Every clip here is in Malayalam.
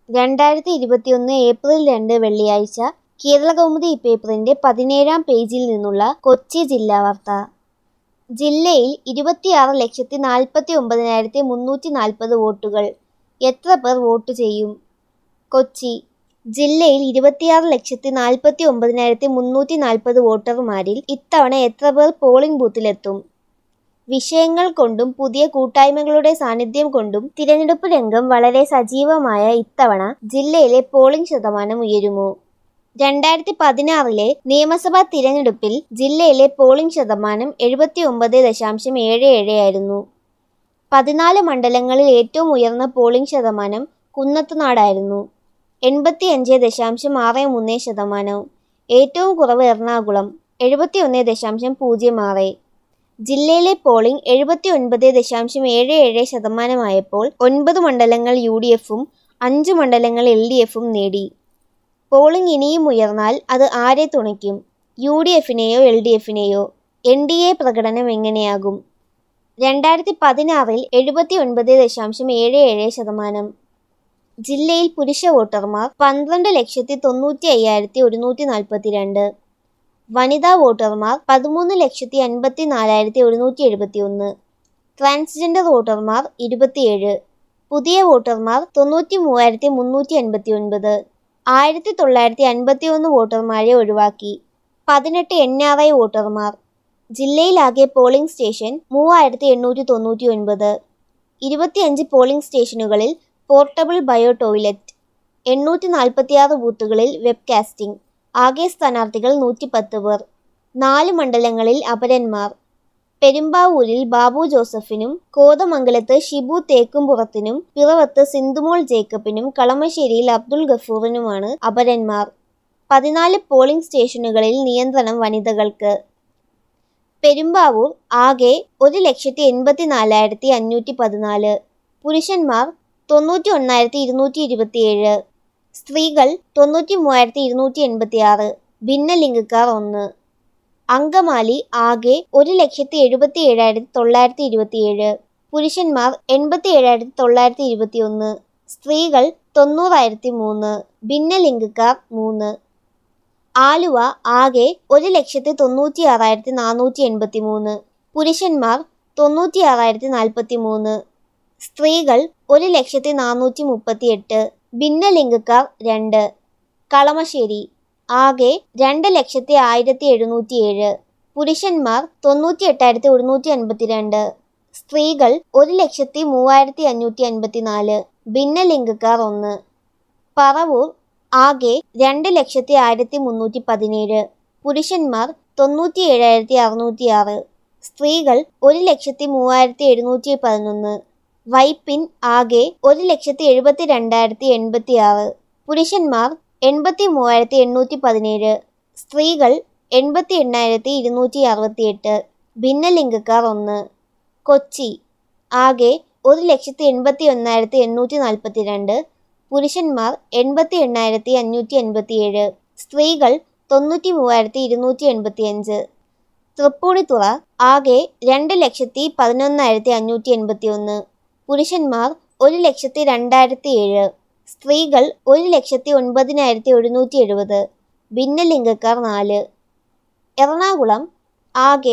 2021 ഏപ്രിൽ 2 വെള്ളിയാഴ്ച കേരളകൗമുദി പേപ്പറിന്റെ 17-ാം പേജിൽ നിന്നുള്ള കൊച്ചി ജില്ലാ വാർത്ത. ജില്ലയിൽ 26,49,340 വോട്ടുകൾ. എത്ര പേർ വോട്ട് ചെയ്യും? കൊച്ചി. ജില്ലയിൽ 26,49,340 വോട്ടർമാരിൽ ഇത്തവണ എത്ര പേർ പോളിംഗ് ബൂത്തിലെത്തും? വിഷയങ്ങൾ കൊണ്ടും പുതിയ കൂട്ടായ്മകളുടെ സാന്നിധ്യം കൊണ്ടും തിരഞ്ഞെടുപ്പ് രംഗം വളരെ സജീവമായ ഇത്തവണ ജില്ലയിലെ പോളിംഗ് ശതമാനം ഉയരുമോ? 2016 നിയമസഭാ തിരഞ്ഞെടുപ്പിൽ ജില്ലയിലെ പോളിംഗ് ശതമാനം 79.77 ആയിരുന്നു. 14 മണ്ഡലങ്ങളിൽ ഏറ്റവും ഉയർന്ന പോളിംഗ് ശതമാനം കുന്നത്തുനാടായിരുന്നു, 85.63%. ഏറ്റവും കുറവ് എറണാകുളം, 71.06. ജില്ലയിലെ പോളിംഗ് 79.77% 9 മണ്ഡലങ്ങൾ UDFും 5 മണ്ഡലങ്ങൾ LDFും നേടി. പോളിംഗ് ഇനിയും ഉയർന്നാൽ അത് ആരെ തുണയ്ക്കും? UDFിനെയോ LDFിനെയോ? NDA പ്രകടനം എങ്ങനെയാകും? 2016 79.77%. ജില്ലയിൽ പുരുഷ വോട്ടർമാർ 12,95,142. വനിതാ വോട്ടർമാർ 13,54,171. ട്രാൻസ്ജെൻഡർ വോട്ടർമാർ 27. പുതിയ വോട്ടർമാർ 93,359. 1951 വോട്ടർമാരെ ഒഴിവാക്കി. 18 NRI വോട്ടർമാർ. ജില്ലയിലാകെ പോളിംഗ് സ്റ്റേഷൻ 3,899. 25 പോളിംഗ് സ്റ്റേഷനുകളിൽ പോർട്ടബിൾ ബയോ ടോയ്ലറ്റ്. 846 ബൂത്തുകളിൽ വെബ്കാസ്റ്റിംഗ്. ആകെ സ്ഥാനാർത്ഥികൾ 110 പേർ. 4 മണ്ഡലങ്ങളിൽ അപരന്മാർ. പെരുമ്പാവൂരിൽ ബാബു ജോസഫിനും കോതമംഗലത്ത് ഷിബു തേക്കുംപുറത്തിനും പിറവത്ത് സിന്ധുമോൾ ജേക്കബിനും കളമശ്ശേരിയിൽ അബ്ദുൾ ഗഫൂറിനുമാണ് അപരന്മാർ. 14 പോളിംഗ് സ്റ്റേഷനുകളിൽ നിയന്ത്രണം വനിതകൾക്ക്. പെരുമ്പാവൂർ ആകെ 1,84,514. പുരുഷന്മാർ 91,227. സ്ത്രീകൾ 93,286. ഭിന്നലിംഗക്കാർ 1. അങ്കമാലി ആകെ 1,77,927. പുരുഷന്മാർ 87,921. സ്ത്രീകൾ 90,003. ഭിന്നലിംഗക്കാർ 3. ആലുവ ആകെ 1,96,483. പുരുഷന്മാർ 96,043. സ്ത്രീകൾ 1,04,38. ഭിന്നലിംഗക്കാർ 2. കളമശ്ശേരി ആകെ 2,01,707. പുരുഷന്മാർ 98,152. സ്ത്രീകൾ 1,03,554. ഭിന്നലിംഗക്കാർ 1. പറവൂർ ആകെ 2,01,317. പുരുഷന്മാർ 97,606. സ്ത്രീകൾ 1,03,711. വൈപ്പിൻ ആകെ 1,72,086. പുരുഷന്മാർ 83,817. സ്ത്രീകൾ 88,268. ഭിന്നലിംഗക്കാർ 1. കൊച്ചി ആകെ 1,81,842. പുരുഷന്മാർ 88,587. സ്ത്രീകൾ 93,285. തൃപ്പൂണിത്തുറ ആകെ 2,11,581. പുരുഷന്മാർ 1,02,007. സ്ത്രീകൾ 1,09,770. ഭിന്നലിംഗക്കാർ 4. എറണാകുളം ആകെ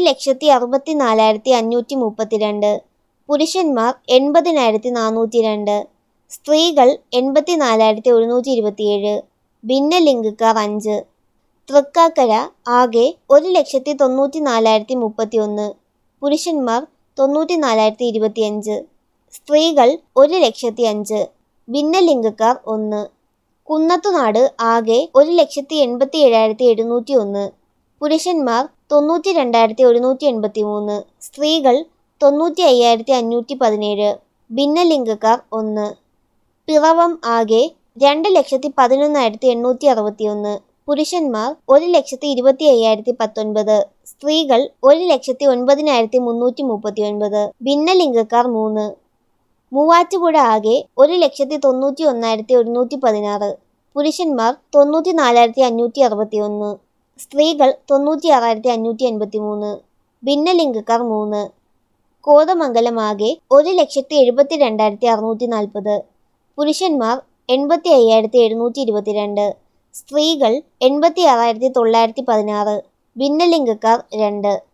1,64,532. പുരുഷന്മാർ 80,402. സ്ത്രീകൾ 84,127. ഭിന്നലിംഗക്കാർ 5. തൃക്കാക്കര ആകെ 1,94,031. പുരുഷന്മാർ 94,025. സ്ത്രീകൾ 1,00,005. ഭിന്നലിംഗക്കാർ 1. കുന്നത്തുനാട് ആകെ 1,87,701. പുരുഷന്മാർ 92,183. സ്ത്രീകൾ 95,517. ഭിന്നലിംഗക്കാർ 1. പിറവം ആകെ 2,11,861. പുരുഷന്മാർ 1,25,019. സ്ത്രീകൾ 1,09,339. ഭിന്നലിംഗക്കാർ 3. മൂവാറ്റുപുഴ ആകെ 1,91,116. പുരുഷന്മാർ 94,561. സ്ത്രീകൾ 96,583. ഭിന്നലിംഗക്കാർ 3. കോതമംഗലം ആകെ 1,72,640. പുരുഷന്മാർ 85,722. സ്ത്രീകൾ 86,916. ഭിന്നലിംഗക്കാർ 2.